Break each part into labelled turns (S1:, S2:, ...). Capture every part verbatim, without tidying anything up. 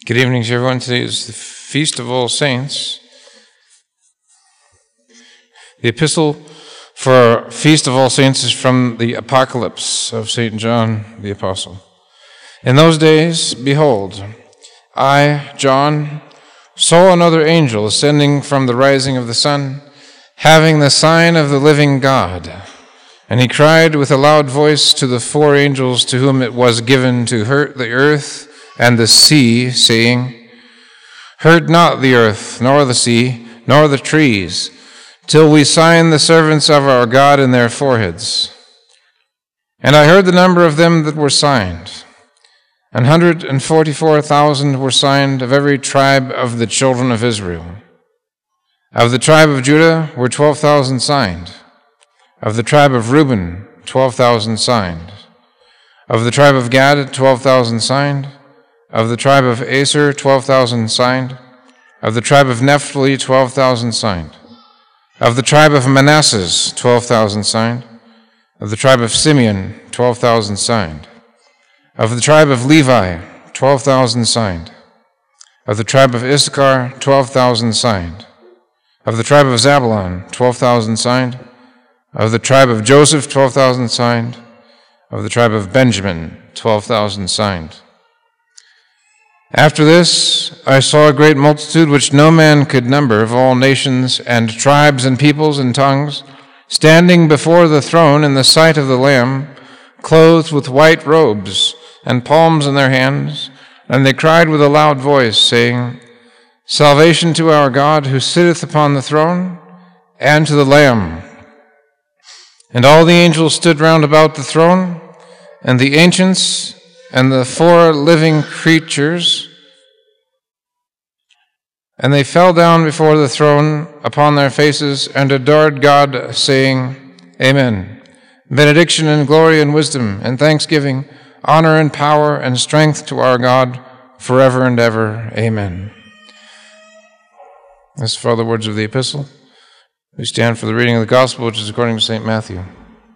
S1: Good evening to everyone. Today is the Feast of All Saints. The epistle for Feast of All Saints is from the Apocalypse of Saint John the Apostle. In those days, behold, I, John, saw another angel ascending from the rising of the sun, having the sign of the living God. And he cried with a loud voice to the four angels to whom it was given to hurt the earth and the sea, saying, Hurt not the earth, nor the sea, nor the trees, till we sign the servants of our God in their foreheads. And I heard the number of them that were signed. An hundred and forty-four thousand were signed of every tribe of the children of Israel. Of the tribe of Judah were twelve thousand signed. Of the tribe of Reuben, twelve thousand signed. Of the tribe of Gad, twelve thousand signed. Of the tribe of Aser, twelve thousand signed. Of the tribe of Naphtali, twelve thousand signed. Of the tribe of Manasseh, twelve thousand signed. Of the tribe of Simeon, twelve thousand signed. Of the tribe of Levi, twelve thousand signed. Of the tribe of Issachar, twelve thousand signed. Of the tribe of Zabulon, twelve thousand signed. Of the tribe of Joseph, twelve thousand signed. Of the tribe of Benjamin, twelve thousand signed. After this, I saw a great multitude which no man could number, of all nations and tribes and peoples and tongues, standing before the throne in the sight of the Lamb, clothed with white robes and palms in their hands, and they cried with a loud voice, saying, Salvation to our God, who sitteth upon the throne, and to the Lamb. And all the angels stood round about the throne, and the ancients, and the four living creatures, and they fell down before the throne upon their faces and adored God, saying, Amen. Benediction and glory and wisdom and thanksgiving, honor and power and strength to our God forever and ever. Amen. As for the words of the epistle, we stand for the reading of the gospel, which is according to Saint Matthew.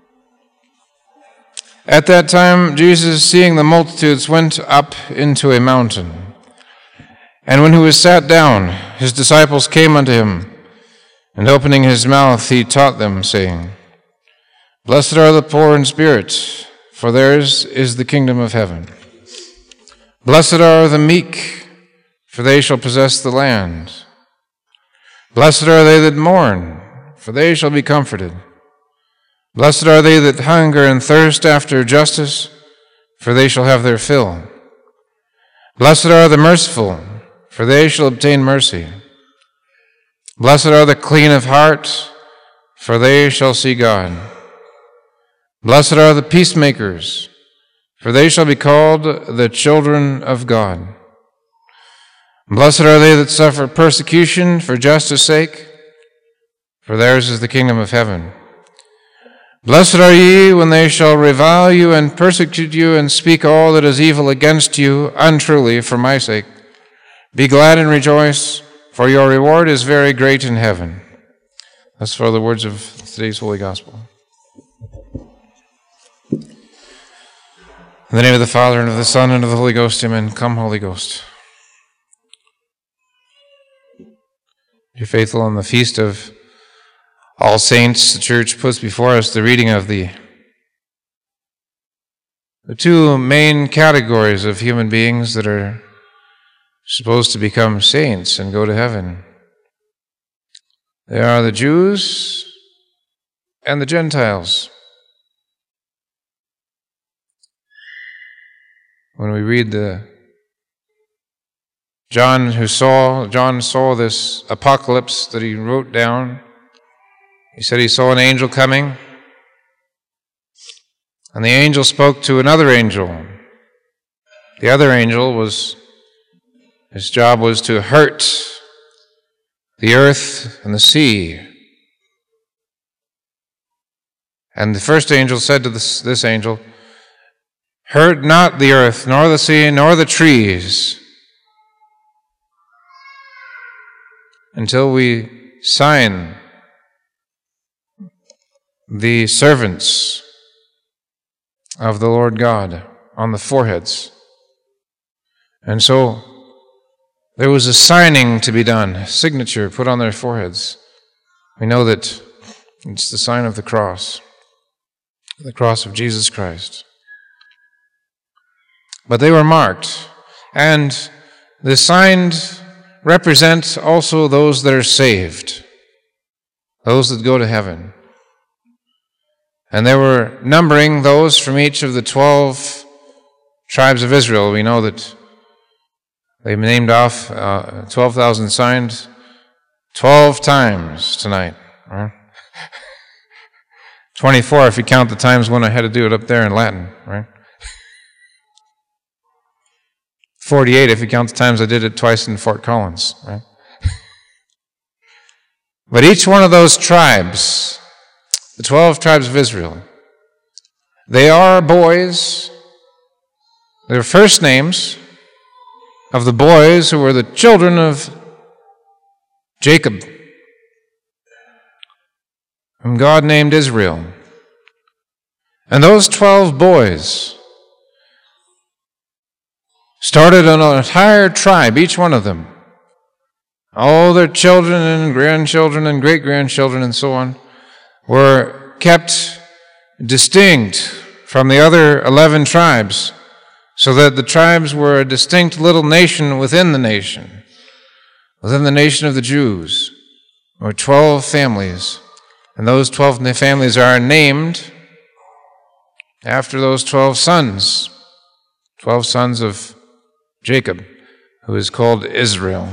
S1: At that time, Jesus, seeing the multitudes, went up into a mountain. And when he was sat down, his disciples came unto him, and opening his mouth, he taught them, saying, Blessed are the poor in spirit, for theirs is the kingdom of heaven. Blessed are the meek, for they shall possess the land. Blessed are they that mourn, for they shall be comforted. Blessed are they that hunger and thirst after justice, for they shall have their fill. Blessed are the merciful, for they shall obtain mercy. Blessed are the clean of heart, for they shall see God. Blessed are the peacemakers, for they shall be called the children of God. Blessed are they that suffer persecution for justice' sake, for theirs is the kingdom of heaven. Blessed are ye when they shall revile you and persecute you and speak all that is evil against you untruly for my sake. Be glad and rejoice, for your reward is very great in heaven. Thus far the words of today's Holy Gospel. In the name of the Father, and of the Son, and of the Holy Ghost, amen. Come, Holy Ghost. You're faithful on the feast of All Saints. The Church puts before us the reading of the, the two main categories of human beings that are supposed to become saints and go to heaven. They are the Jews and the Gentiles. When we read the John who saw, John saw this apocalypse that he wrote down. He said he saw an angel coming, and the angel spoke to another angel. The other angel was, his job was to hurt the earth and the sea. And the first angel said to this, this angel, Hurt not the earth, nor the sea, nor the trees, until we sign the servants of the Lord God on the foreheads. And so there was a signing to be done, a signature put on their foreheads. We know that it's the sign of the cross, the cross of Jesus Christ. But they were marked, and the signs represent also those that are saved, those that go to heaven. And they were numbering those from each of the twelve tribes of Israel. We know that they've named off uh, twelve thousand signs twelve times tonight. Right? twenty-four if you count the times when I had to do it up there in Latin, right? forty-eight if you count the times I did it twice in Fort Collins, right? But each one of those tribes, the twelve tribes of Israel, they are boys. Their first names of the boys who were the children of Jacob, whom God named Israel. And those twelve boys started an entire tribe, each one of them. All their children and grandchildren and great-grandchildren and so on were kept distinct from the other eleven tribes, so that the tribes were a distinct little nation within the nation. Within the nation of the Jews were twelve families, and those twelve families are named after those twelve sons, twelve sons of Jacob, who is called Israel.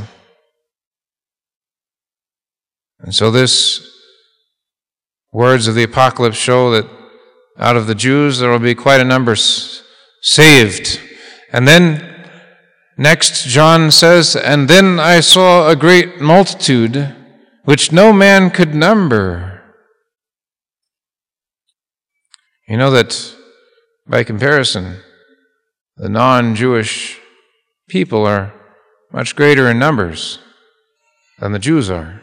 S1: And so this words of the apocalypse show that out of the Jews there will be quite a number saved. And then next John says, "And then I saw a great multitude, which no man could number." You know that by comparison, the non-Jewish people are much greater in numbers than the Jews are.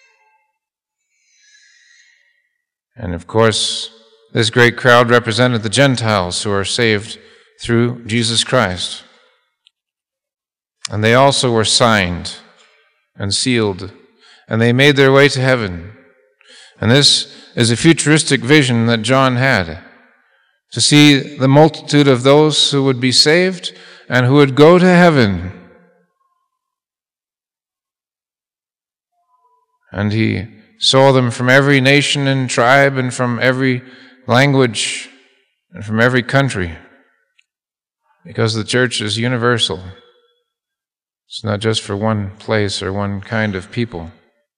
S1: And of course, this great crowd represented the Gentiles who are saved through Jesus Christ. And they also were signed and sealed, and they made their way to heaven. And this is a futuristic vision that John had, to see the multitude of those who would be saved and who would go to heaven. And he saw them from every nation and tribe and from every language and from every country, because the church is universal. It's not just for one place or one kind of people.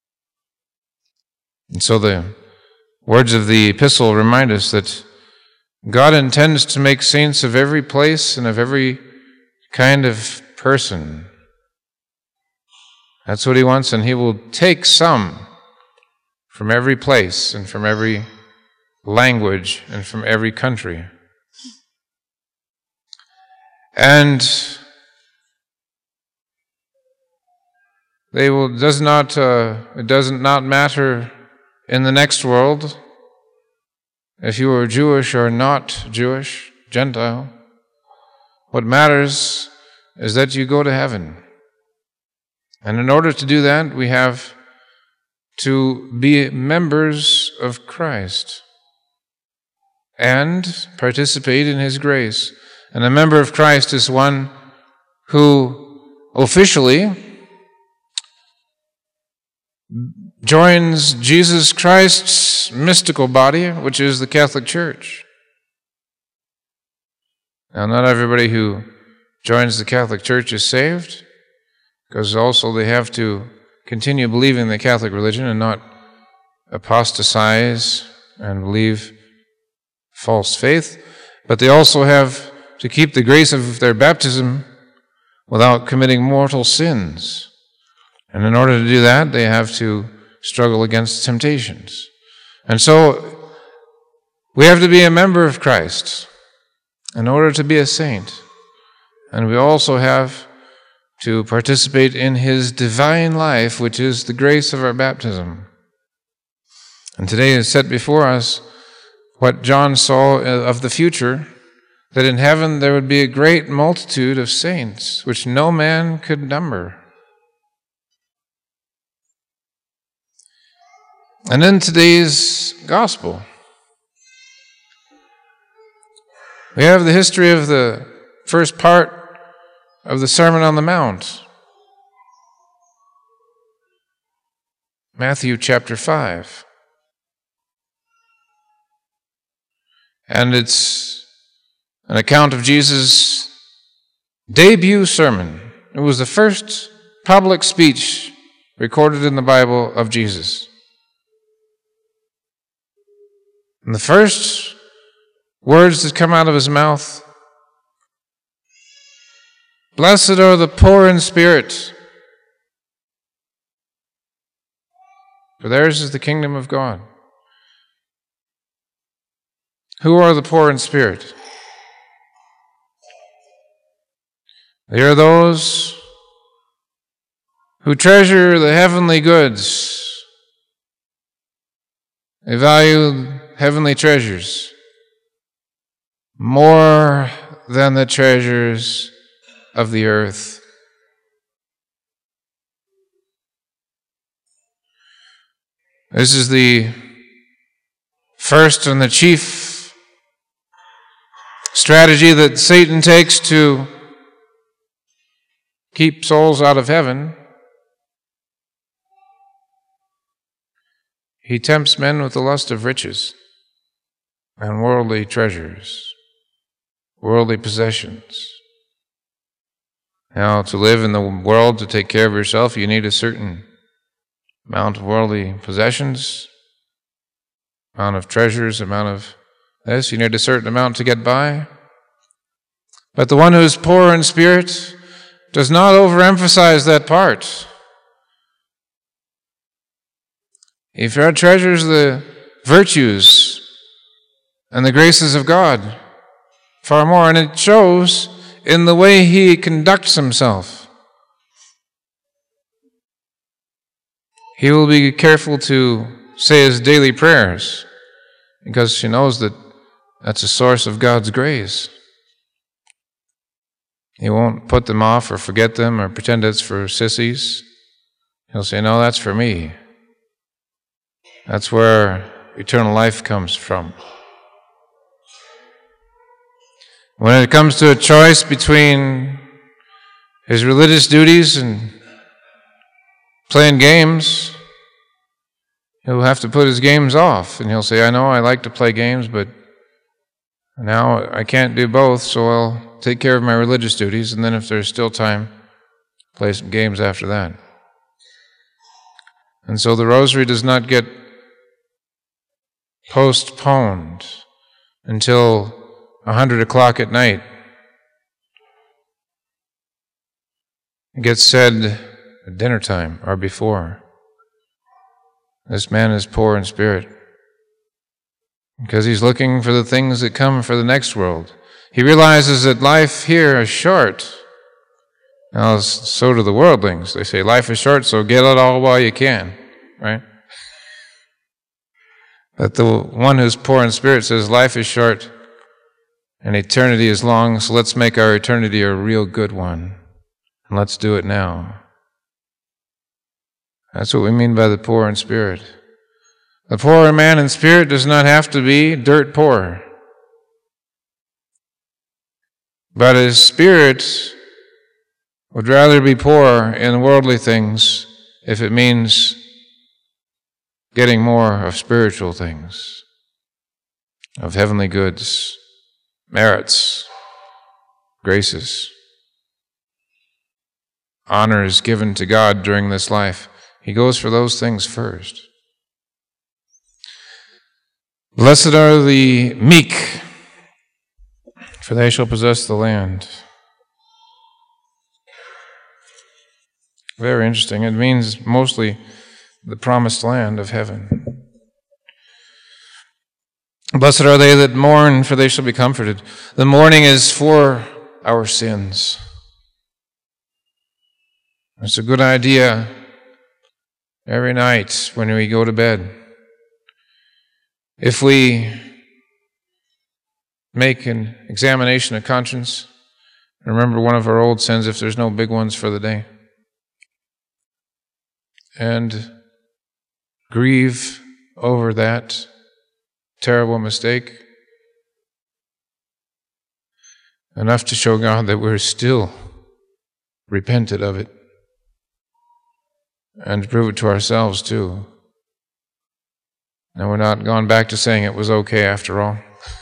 S1: And so the words of the epistle remind us that God intends to make saints of every place and of every kind of person. That's what he wants, and he will take some from every place and from every language and from every country. And they will does not uh, it does not matter in the next world if you are Jewish or not Jewish, Gentile. What matters is that you go to heaven. And in order to do that, we have to be members of Christ and participate in His grace. And a member of Christ is one who officially joins Jesus Christ's mystical body, which is the Catholic Church. Now, not everybody who joins the Catholic Church is saved, because also they have to continue believing the Catholic religion and not apostatize and believe false faith. But they also have to keep the grace of their baptism without committing mortal sins. And in order to do that, they have to struggle against temptations. And so we have to be a member of Christ in order to be a saint. And we also have to participate in His divine life, which is the grace of our baptism. And today is set before us what John saw of the future, that in heaven there would be a great multitude of saints, which no man could number. And in today's gospel, we have the history of the first part of the Sermon on the Mount. Matthew chapter five. And it's an account of Jesus' debut sermon. It was the first public speech recorded in the Bible of Jesus. And the first words that come out of his mouth, "Blessed are the poor in spirit, for theirs is the kingdom of God." Who are the poor in spirit? They are those who treasure the heavenly goods. They value heavenly treasures more than the treasures of the earth. This is the first and the chief strategy that Satan takes to keep souls out of heaven. He tempts men with the lust of riches and worldly treasures, worldly possessions. Now, to live in the world, to take care of yourself, you need a certain amount of worldly possessions, amount of treasures, amount of this. You need a certain amount to get by. But the one who is poor in spirit does not overemphasize that part. He treasures the virtues and the graces of God far more, and it shows in the way he conducts himself. He will be careful to say his daily prayers because he knows that that's a source of God's grace. He won't put them off or forget them or pretend it's for sissies. He'll say, no, that's for me. That's where eternal life comes from. When it comes to a choice between his religious duties and playing games, he'll have to put his games off. And he'll say, I know I like to play games, but now I can't do both, so I'll take care of my religious duties, and then if there's still time, play some games after that. And so the rosary does not get postponed until a hundred o'clock at night. It gets said at dinner time or before. This man is poor in spirit because he's looking for the things that come for the next world. He realizes that life here is short. Now, so do the worldlings. They say life is short, so get it all while you can, right? But the one who's poor in spirit says life is short and eternity is long, so let's make our eternity a real good one. And let's do it now. That's what we mean by the poor in spirit. The poor man in spirit does not have to be dirt poor. But his spirit would rather be poor in worldly things if it means getting more of spiritual things, of heavenly goods, merits, graces, honors given to God during this life. He goes for those things first. Blessed are the meek, for they shall possess the land. Very interesting. It means mostly the promised land of heaven. Blessed are they that mourn, for they shall be comforted. The mourning is for our sins. It's a good idea every night when we go to bed. If we make an examination of conscience, remember one of our old sins, if there's no big ones for the day, and grieve over that terrible mistake. Enough to show God that we're still repented of it. And to prove it to ourselves too. And we're not gone back to saying it was okay after all.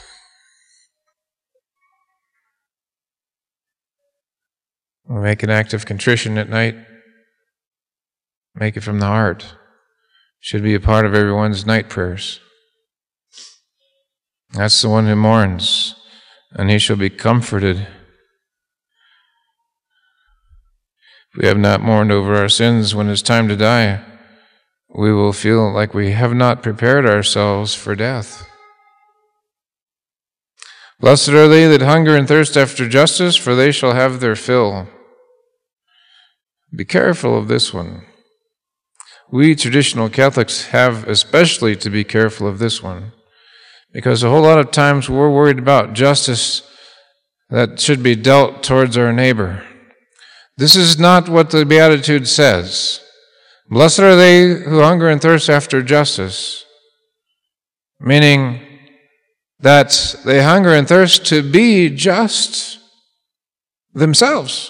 S1: We make an act of contrition at night. Make it from the heart. Should be a part of everyone's night prayers. That's the one who mourns, and he shall be comforted. If we have not mourned over our sins when it's time to die, we will feel like we have not prepared ourselves for death. Blessed are they that hunger and thirst after justice, for they shall have their fill. Be careful of this one. We traditional Catholics have especially to be careful of this one, because a whole lot of times we're worried about justice that should be dealt towards our neighbor. This is not what the Beatitude says. Blessed are they who hunger and thirst after justice, meaning that they hunger and thirst to be just themselves.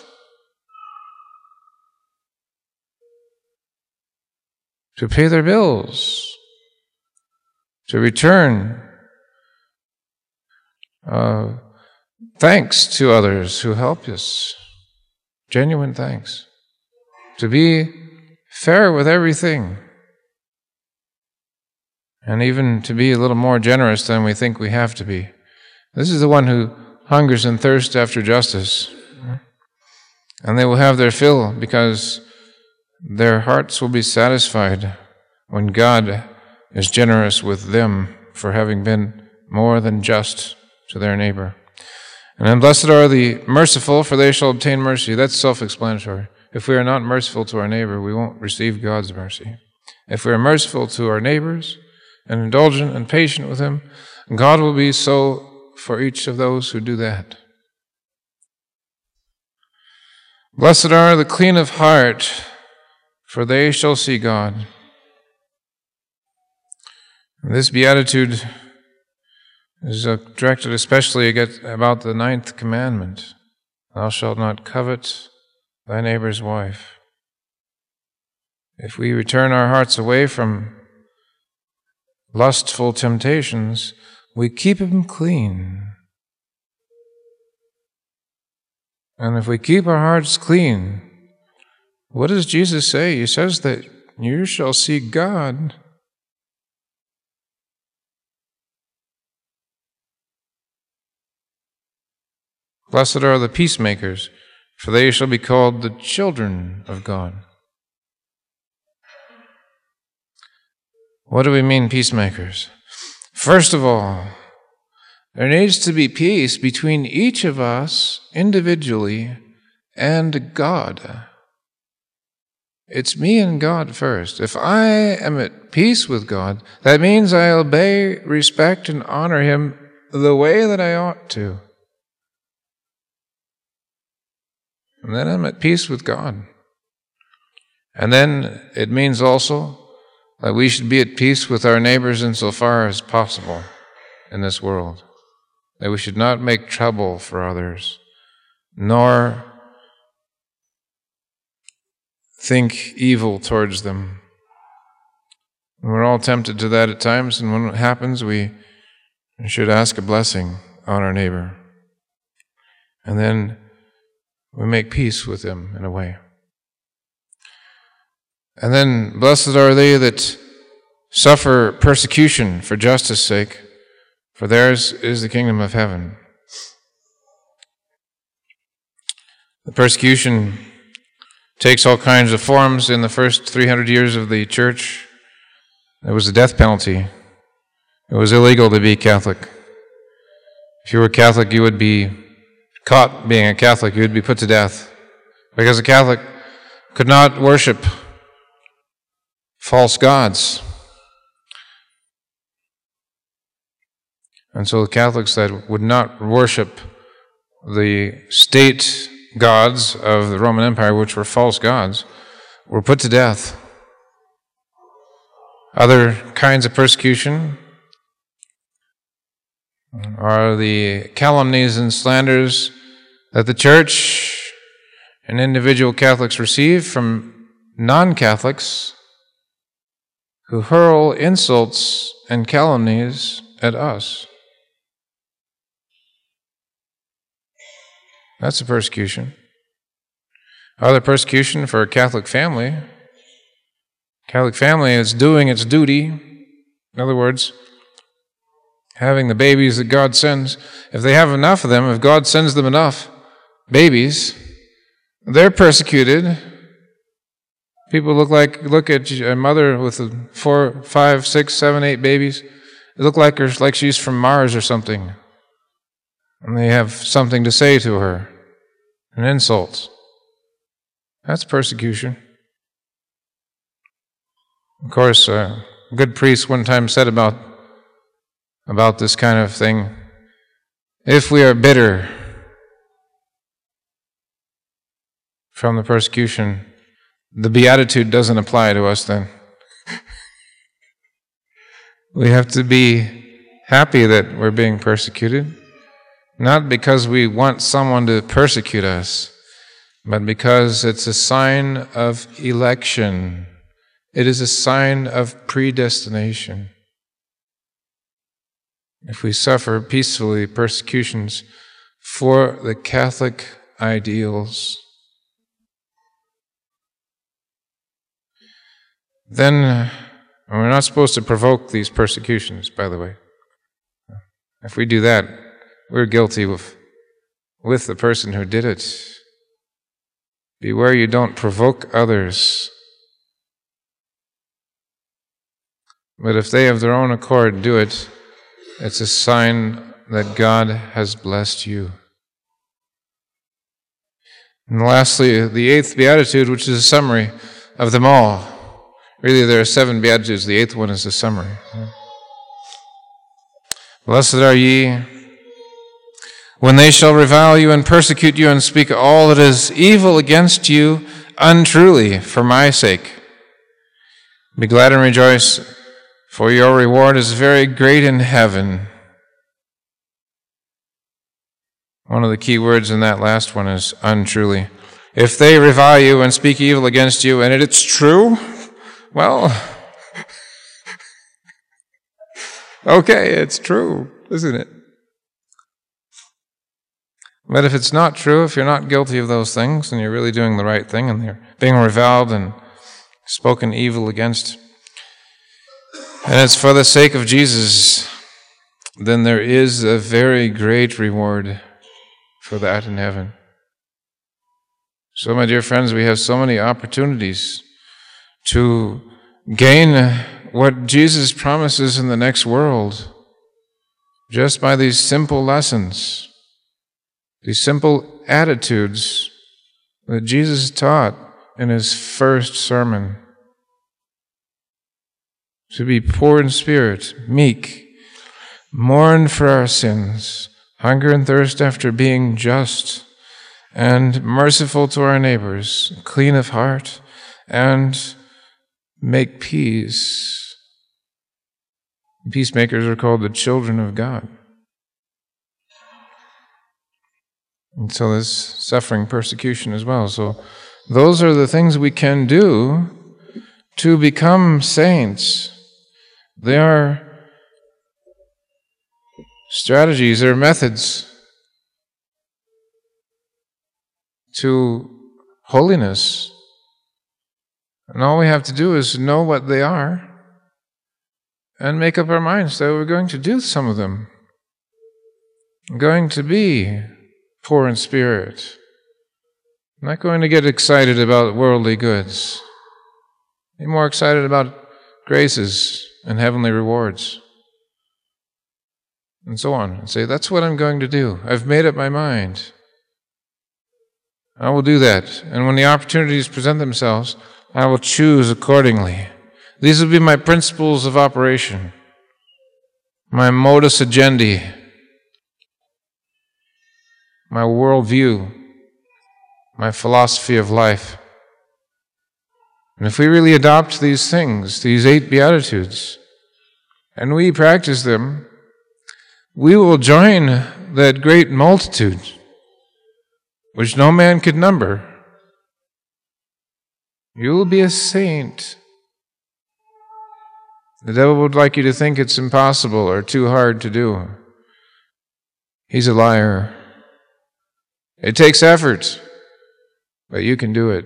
S1: To pay their bills, to return uh, thanks to others who help us, genuine thanks, to be fair with everything, and even to be a little more generous than we think we have to be. This is the one who hungers and thirsts after justice, and they will have their fill because their hearts will be satisfied when God is generous with them for having been more than just to their neighbor. And then blessed are the merciful, for they shall obtain mercy. That's self-explanatory. If we are not merciful to our neighbor, we won't receive God's mercy. If we are merciful to our neighbors and indulgent and patient with them, God will be so for each of those who do that. Blessed are the clean of heart, for they shall see God. This beatitude is directed especially about the ninth commandment. Thou shalt not covet thy neighbor's wife. If we return our hearts away from lustful temptations, we keep them clean. And if we keep our hearts clean, what does Jesus say? He says that you shall see God. Blessed are the peacemakers, for they shall be called the children of God. What do we mean, peacemakers? First of all, there needs to be peace between each of us individually and God. It's me and God first. If I am at peace with God, that means I obey, respect, and honor Him the way that I ought to. And then I'm at peace with God. And then it means also that we should be at peace with our neighbors insofar as possible in this world. That we should not make trouble for others, nor think evil towards them. We're all tempted to that at times, and when it happens, we should ask a blessing on our neighbor. And then we make peace with them in a way. And then, blessed are they that suffer persecution for justice' sake, for theirs is the kingdom of heaven. The persecution takes all kinds of forms. In the first three hundred years of the church, there was a death penalty. It was illegal to be Catholic. If you were Catholic, you would be caught being a Catholic, you would be put to death. Because a Catholic could not worship false gods. And so the Catholics that would not worship the state gods of the Roman Empire, which were false gods, were put to death. Other kinds of persecution are the calumnies and slanders that the church and individual Catholics receive from non-Catholics who hurl insults and calumnies at us. That's a persecution. Other persecution for a Catholic family. Catholic family is doing its duty. In other words, having the babies that God sends. If they have enough of them, if God sends them enough babies, they're persecuted. People look like look at a mother with four, five, six, seven, eight babies. They look like her like she's from Mars or something. And they have something to say to her. An insult. That's persecution. Of course, a good priest one time said about, about this kind of thing, if we are bitter from the persecution, the beatitude doesn't apply to us then. We have to be happy that we're being persecuted, not because we want someone to persecute us, but because it's a sign of election. It is a sign of predestination. If we suffer peacefully persecutions for the Catholic ideals, then uh, we're not supposed to provoke these persecutions, by the way. If we do that, we're guilty with, with the person who did it. Beware you don't provoke others. But if they of their own accord do it, it's a sign that God has blessed you. And lastly, the eighth beatitude, which is a summary of them all. Really, there are seven beatitudes. The eighth one is a summary. Blessed are ye when they shall revile you and persecute you and speak all that is evil against you untruly for my sake. Be glad and rejoice, for your reward is very great in heaven. One of the key words in that last one is untruly. If they revile you and speak evil against you, and it's true, well, okay, it's true, isn't it? But if it's not true, if you're not guilty of those things, and you're really doing the right thing, and you're being reviled and spoken evil against, and it's for the sake of Jesus, then there is a very great reward for that in heaven. So, my dear friends, we have so many opportunities to gain what Jesus promises in the next world just by these simple lessons, these simple attitudes that Jesus taught in his first sermon. To be poor in spirit, meek, mourn for our sins, hunger and thirst after being just, and merciful to our neighbors, clean of heart, and make peace. Peacemakers are called the children of God. And so there's suffering persecution as well. So those are the things we can do to become saints. They are strategies, they are methods to holiness. And all we have to do is know what they are and make up our minds that we're going to do some of them. We're going to be poor in spirit. I'm not going to get excited about worldly goods. Be more excited about graces and heavenly rewards. And so on. And say, that's what I'm going to do. I've made up my mind. I will do that. And when the opportunities present themselves, I will choose accordingly. These will be my principles of operation, my modus agendi, my worldview, my philosophy of life. And if we really adopt these things, these eight Beatitudes, and we practice them, we will join that great multitude, which no man could number. You will be a saint. The devil would like you to think it's impossible or too hard to do. He's a liar. It takes effort, but you can do it.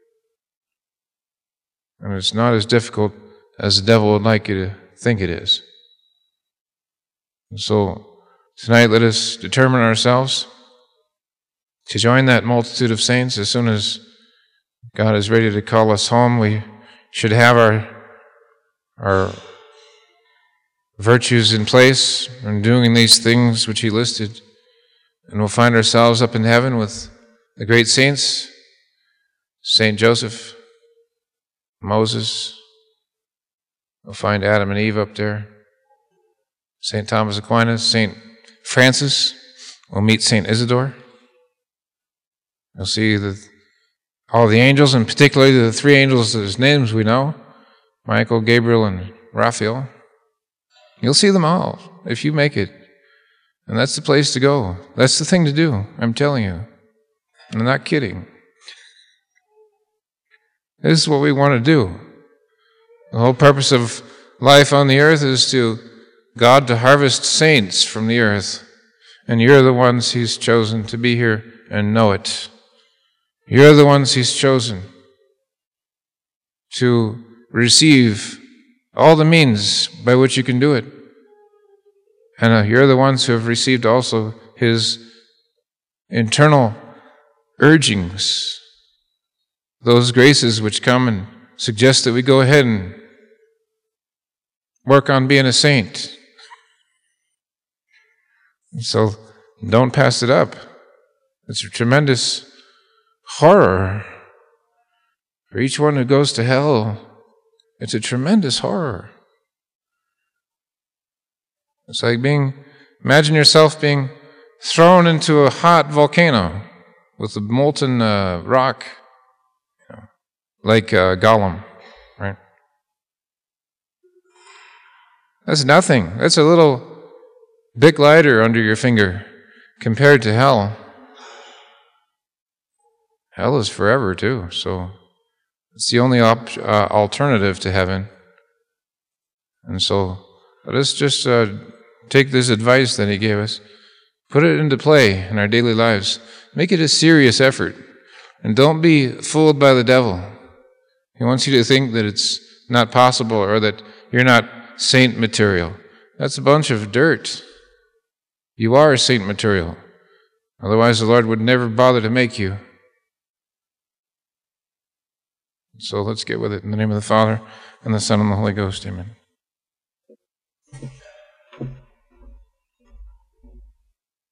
S1: And it's not as difficult as the devil would like you to think it is. And so, tonight let us determine ourselves to join that multitude of saints. As soon as God is ready to call us home, we should have our, our virtues in place and doing these things which he listed. And we'll find ourselves up in heaven with the great saints, Saint Joseph, Moses. We'll find Adam and Eve up there. Saint Thomas Aquinas, Saint Francis. We'll meet Saint Isidore. You'll see the, all the angels, and particularly the three angels whose names we know, Michael, Gabriel, and Raphael. You'll see them all if you make it. And that's the place to go. That's the thing to do, I'm telling you. I'm not kidding. This is what we want to do. The whole purpose of life on the earth is to God to harvest saints from the earth. And you're the ones he's chosen to be here and know it. You're the ones he's chosen to receive all the means by which you can do it. And uh, you're the ones who have received also his internal urgings, those graces which come and suggest that we go ahead and work on being a saint. And so don't pass it up. It's a tremendous horror. For each one who goes to hell, it's a tremendous horror. It's like being, imagine yourself being thrown into a hot volcano with a molten uh, rock, you know, like uh, Gollum, right? That's nothing. That's a little Bic lighter under your finger compared to hell. Hell is forever too, so it's the only op- uh, alternative to heaven. And so let us just uh, take this advice that he gave us, put it into play in our daily lives. Make it a serious effort. And don't be fooled by the devil. He wants you to think that it's not possible or that you're not saint material. That's a bunch of dirt. You are saint material. Otherwise the Lord would never bother to make you. So let's get with it. In the name of the Father, and the Son, and the Holy Ghost. Amen.